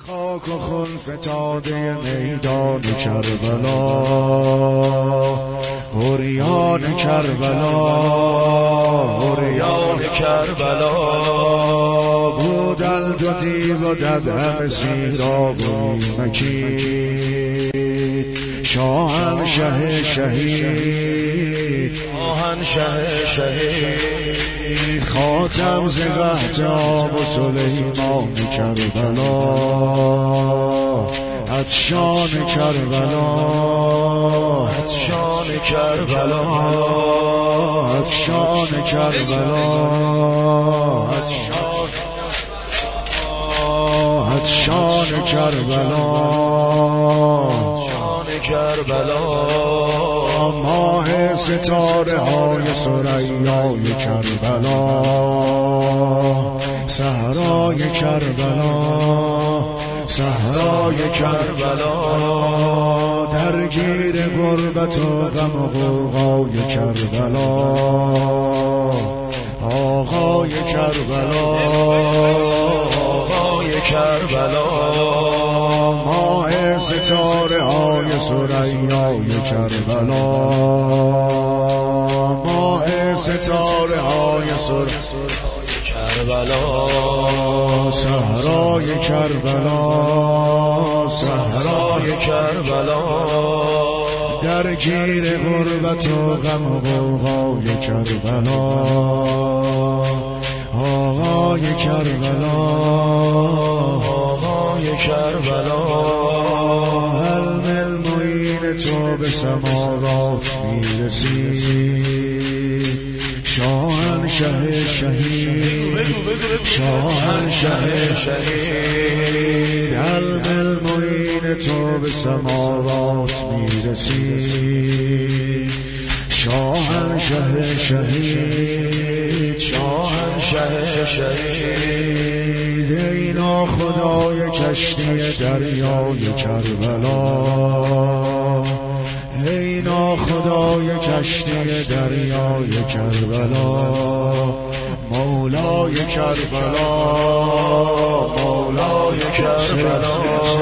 خاک و خون فتاده میدان کربلا، عریان کربلا، عریان کربلا، بودن دو دیو و ددهم سیراب و نیمکی، شاهنشه شهید، شاهنشه شهید، خاتم ز قحطاب و سلیمان کربلا، عطشان کربلا، عطشان کربلا، عطشان کربلا، عطشان کربلا، کربلا، ماه ستاره های ثریای کربلا، صحرای کربلا، صحرای کربلا، درگیر غربت و غم و غوغای کربلا، آقای کربلا، آقای کربلا، ماه ستاره های ثریای کربلا، ماه ستاره های ثریای کربلا، صحرای کربلا، صحرای کربلا، درگیر غربت و غم و غوغای کربلا، آقای کربلا، آقای کربلا، علم المعین تو به سماوات میرسی، شاهنشه شهید، شاهنشه شهید، علم المعین تو به سماوات میرسی، شاهنشه شهید، شاهنشه شهید، ای ناخدای کشتی دریای کربلا، ای ناخدای کشتی دریای کربلا، مولای کربلا، مولای کربلا،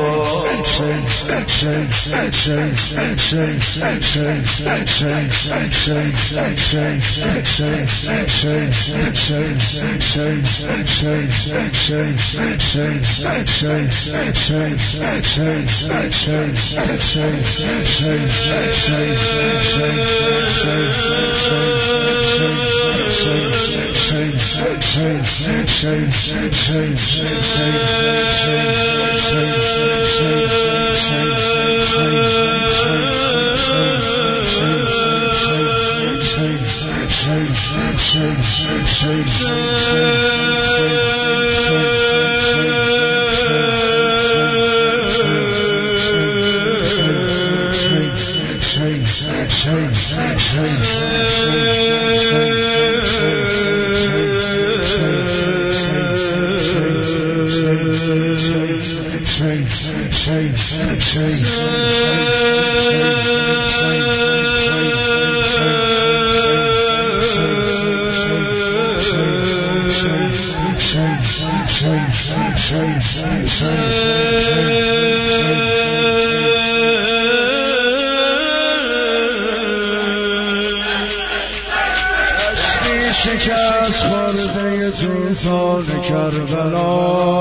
شکست خورده طوفان کربلا،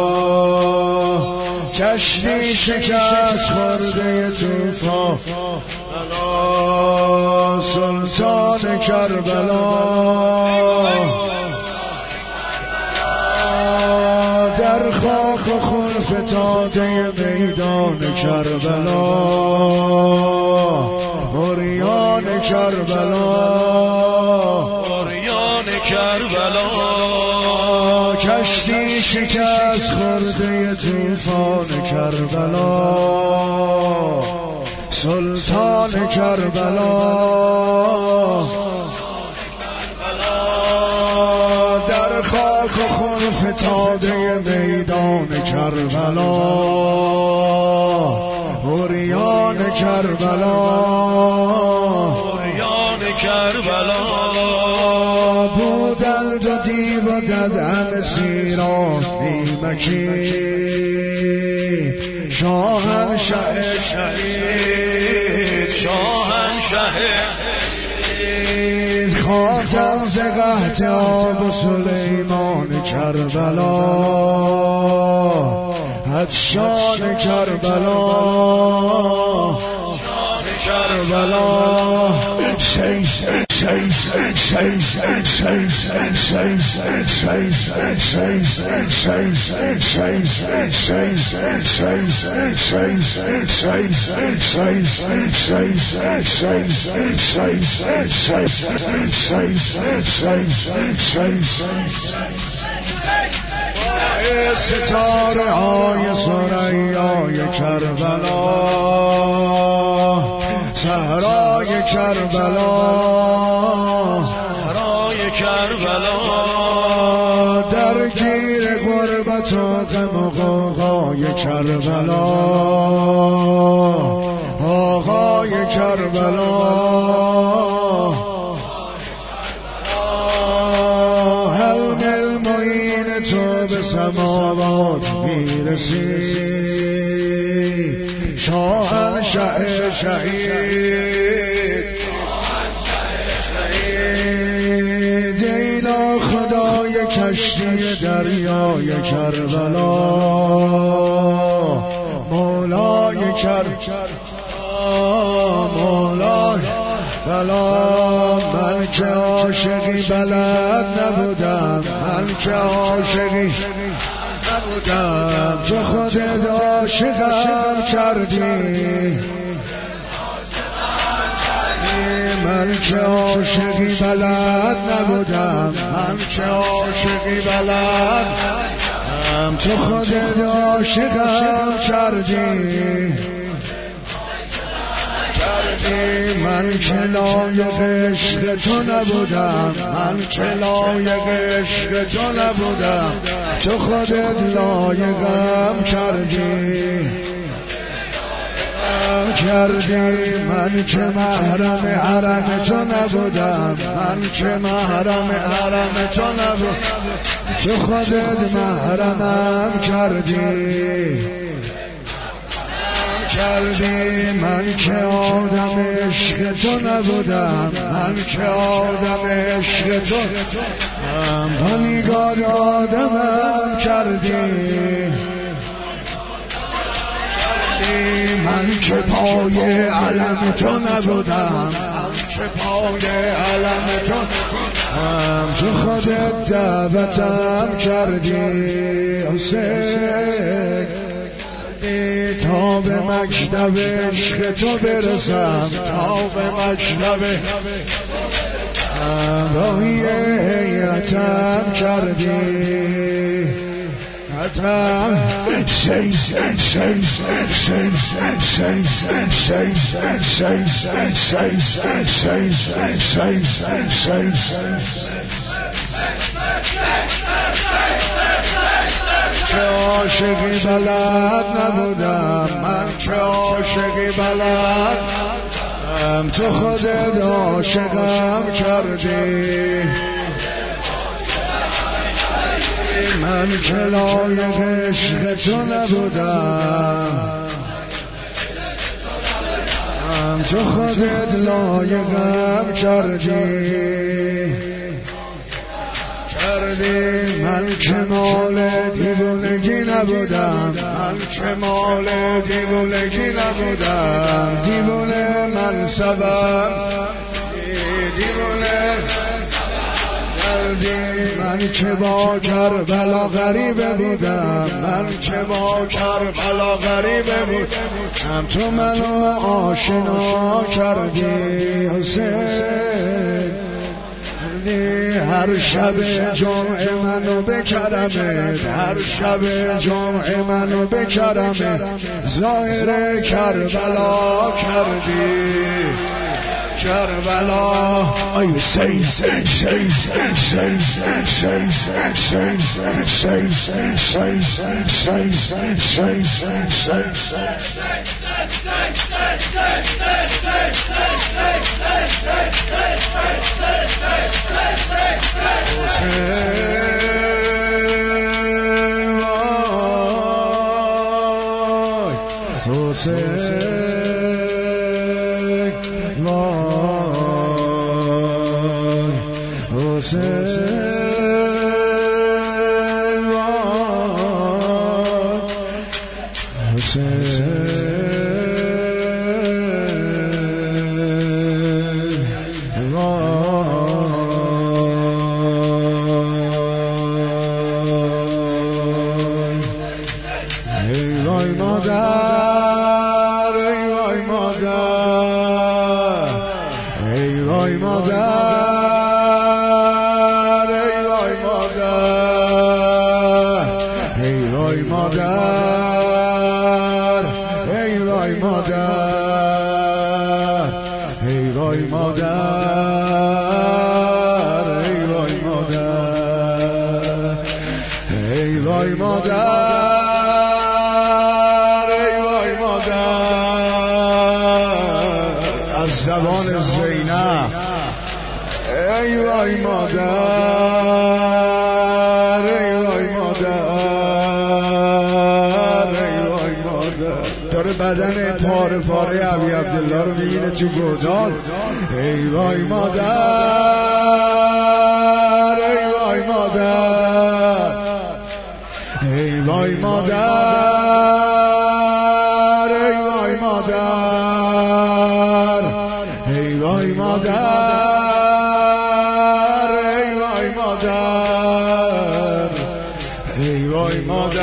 کشتی شکست خورده طوفان سلطان کربلا، در خاک و خون فتاده میدان کربلا، عریان کربلا، کربلا، کشتی شکست خورده طوفان کربلا، سلطان کربلا، در خاک و خون فتاده میدان کربلا، عریان کربلا، عریان کربلا، بودن دو دیو و ددهم سیراب نیمکی، شاهنشه شهید شاهنشه خاتم ز قحط آب و سلیمان کربلا حدشان کربلا کربلا ستاره های ثریای کربلا صحرای کربلا صحرای کربلا درگیر غربت و غم و غوغای کربلا آقای کربلا حلم المعین تو به سماوات میرسی شاهنشه شهید دینا خدای کشتی دریای کربلا مولای مولای بلا من که عاشقی بلد نبودم من که عاشقی نبودم تو خودت عاشقم کردی من که عاشقی بلد نبودم من که عاشقی بلد تو خودت عاشقم کردی من که لایق عشق تو نبودم من که لایق عشق تو نبودم تو خودت لایقم کردی من که محرم حرم تو نبودم من که محرم حرم تو نبودم تو خودت محرمم کردی من که آدم عشق تو نبودم من که آدم عشق تو با نگاه آدمم کردی من که پای علم تو نبودم من که پای علم تو خودت دعوتم کردی حسین تا به مکتب عشق تو برسم تا به مکتب راهی هیئتم کردی حتم چه عاشقی بلد نبودم من چه عاشقی بلد تو خودت عاشقم کردی من که لایق عشق تو نبودم تو خودت لایقم کردی من که مال دیوونگی نبودم من که مال دیوونگی نبودم دیوونه من سبب دیوونه کردی من که با کربلا غریبه بودم من که با کربلا غریبه بودم تو منو آشنا کردی حسین هر شب جمعه منو بکرمت هر شب جمعه منو بکرمت ظاهر کربلا کردی کربلا آی سی سی سی سی حسین وای حسین ای وای مادر ای وای مادر ای وای مادر ای وای مادر ای وای مادر ای وای مادر ای وای مادر ای وای مادر ای وای مادر از زبان زینب ای وای مادر ای وای مادر ای وای مادر داره بدن پاره پاره ابی عبدالله رو میبینه تو گودال ای وای مادر ای وای مادر ای وای مادر ای وای مادر ای وای مادر ای وای مادر ای وای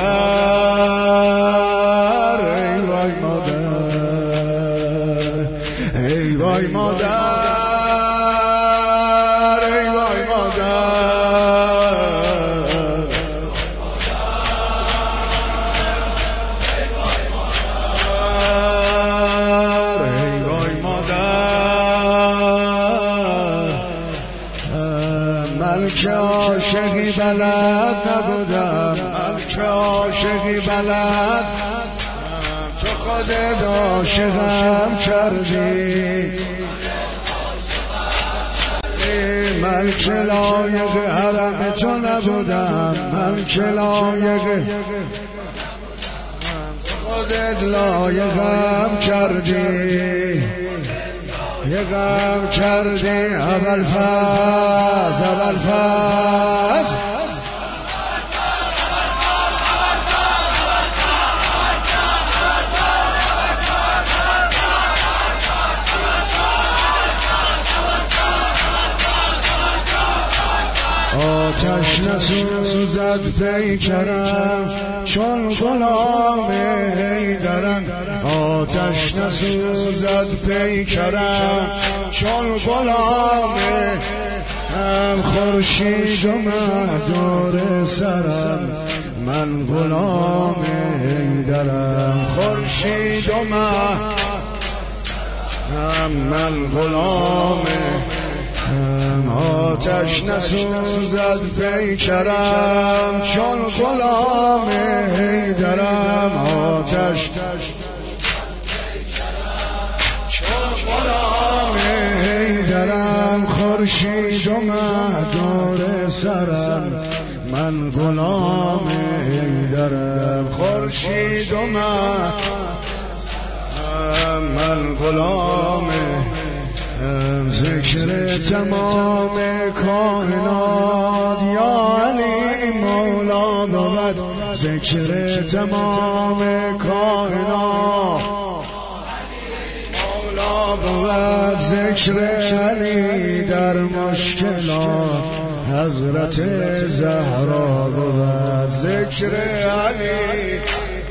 مادر ای وای مادر ای وای مادر ای وای من که عاشقی بلد نبودم من که عاشقی بلد تو خودت عاشقم کردی من که لایق حرم تو نبودم من که لایق خودت لایقم کردی یه غم کردی ابوالفضل ابوالفضل آتش نسوزد پیکرم چون غلام حیدرم آتش نسوزد پیکرم چون غلام هم خورشید و مهدور سرم من غلام حیدرم خورشید و من غلام آتش نسوزد پیکرم چون غلام حیدرم آتش چون غلام حیدرم خورشید و مهدور سرم من غلام حیدرم خورشید و من غلام ذکر تمام کائنات یا علی مولا بود ذکر تمام کائنات مولا بود ذکر علی در مشکلات حضرت زهرا بود ذکر علی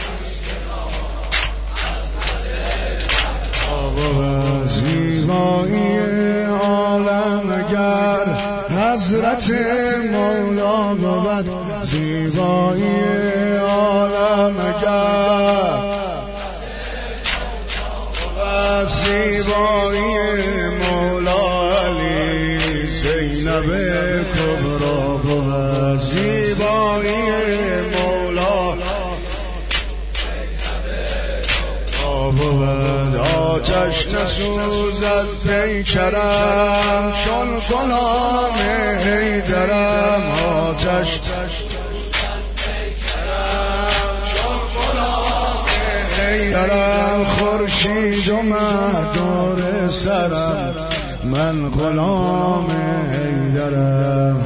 زیبایی عالم اگر حضرت مولا بود زیبایی عالم اگر زیبایی مولا علی زینب کبرا بود زیبایی مولا بود آتش نسوزد پیکرم چون غلام حیدرم آتش چون غلام حیدرم خورشید اومد دور سرم من غلام حیدرم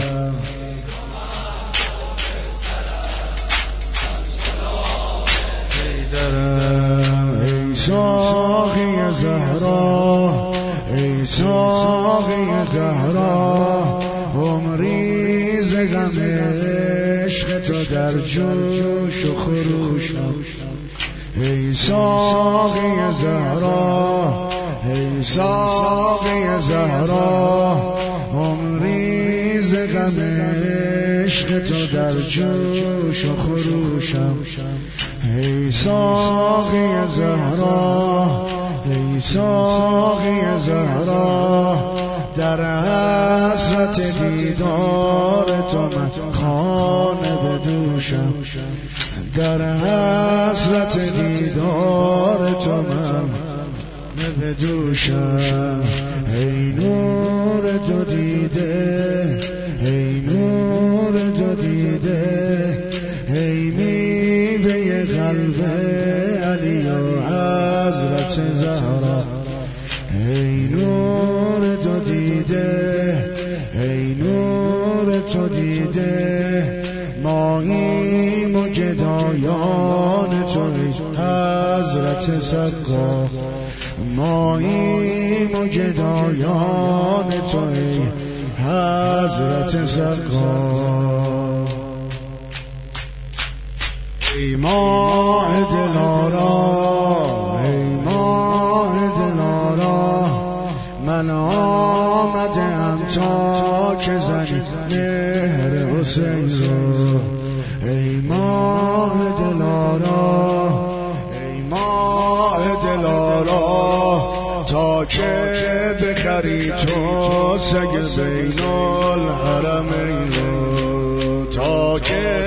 ای ساقی زهرا ای ساقی زهرا عمری ز غم عشق تو در جوش و خروشم ای ساقی زهرا ای ساقی زهرا عمری ز غم عشق تو در جوش و خروشم ای ساقی زهرا ای ساقی زهرا در حسرت دیدار تو من خانه بدوشم در حسرت دیدار تو من بدوشم ای نور تو دیده ای نور تو دیده ای میوه قلب علی و حضرت زهرا ای نور تو دیده ای نور تو دیده ماییم و گدایان تو ای حضرت سقا ماییم و گدایان تو ای حضرت سقا ای ماه دلارا ای ماه دلارا من آمدم تا که زنی مهر حسین رو ای ماه دلارا ای ماه دلارا تا که بخری تو سگ زین الحرمین رو تا که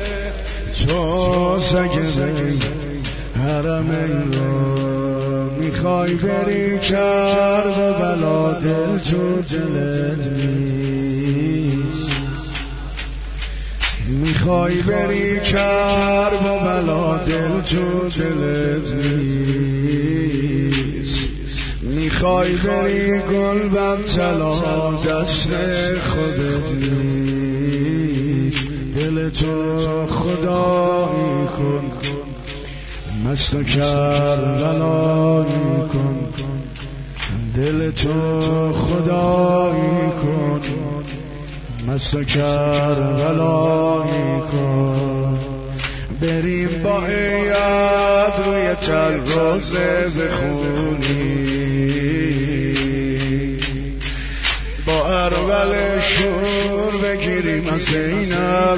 تو سگ زین حرمین رو میخوای بری کرب و بلا دل تو دلت نیست میخوای بری کرب و بلا دل تو دلت نیست میخوای بری گل بر طلا دست خودت نیست دل تو خدایی کن مست و کربلایی کن دل تو خدایی کن مست و کربلایی کن بریم با هیئت روی تل روزه بخونیم با ارول شور بگیریم از زینب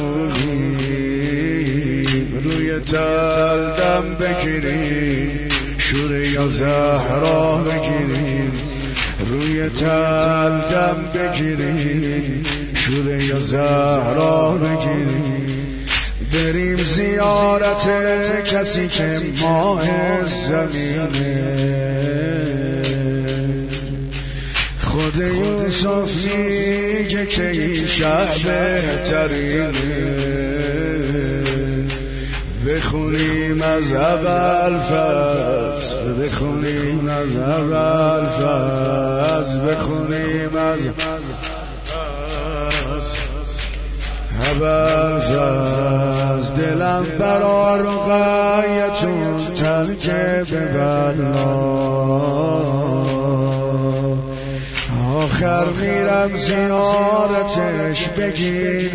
بخونیم روی تل دم بگیریم شور یا زهرا بگیریم روی تل دم بگیریم شور یا زهرا بگیریم بریم زیارت کسی که ماه زمینه خود یوسف میگه که این شهر بهترینه بخونیم از اول فصل بخونیم از اول فصل بخونیم از اول فصل دلم برا رقیتون ترکه ببلا آخر میرم زیارتش بگین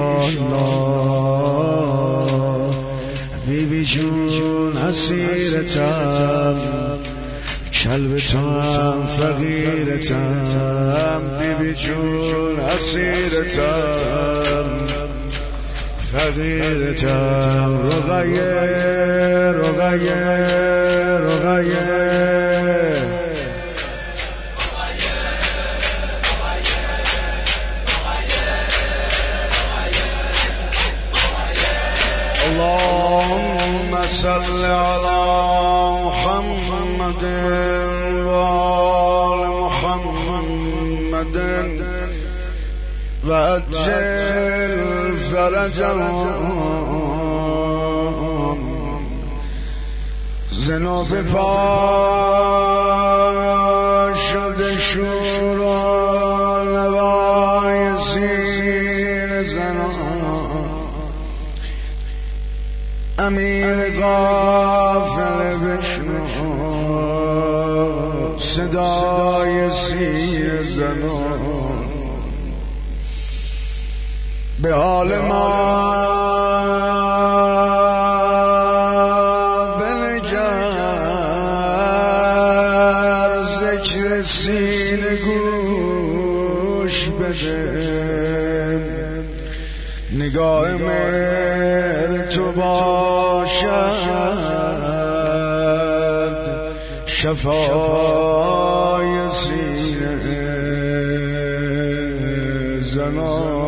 ایشالله بیبی جون اسیرتم کلبتم فقیرتم بیبی جون اسیرتم فقیرتم رقیه رقیه رقیه اللهم صل على محمد وآل محمد وعجل فرجهم زنا به پا شده شور و نوای سیر زنان امیر غافل بشنو صدای سیر زنان به حال ما بنگر ذکر سینه گوش بده نگاه مهر تو باشد شفای سینه زنان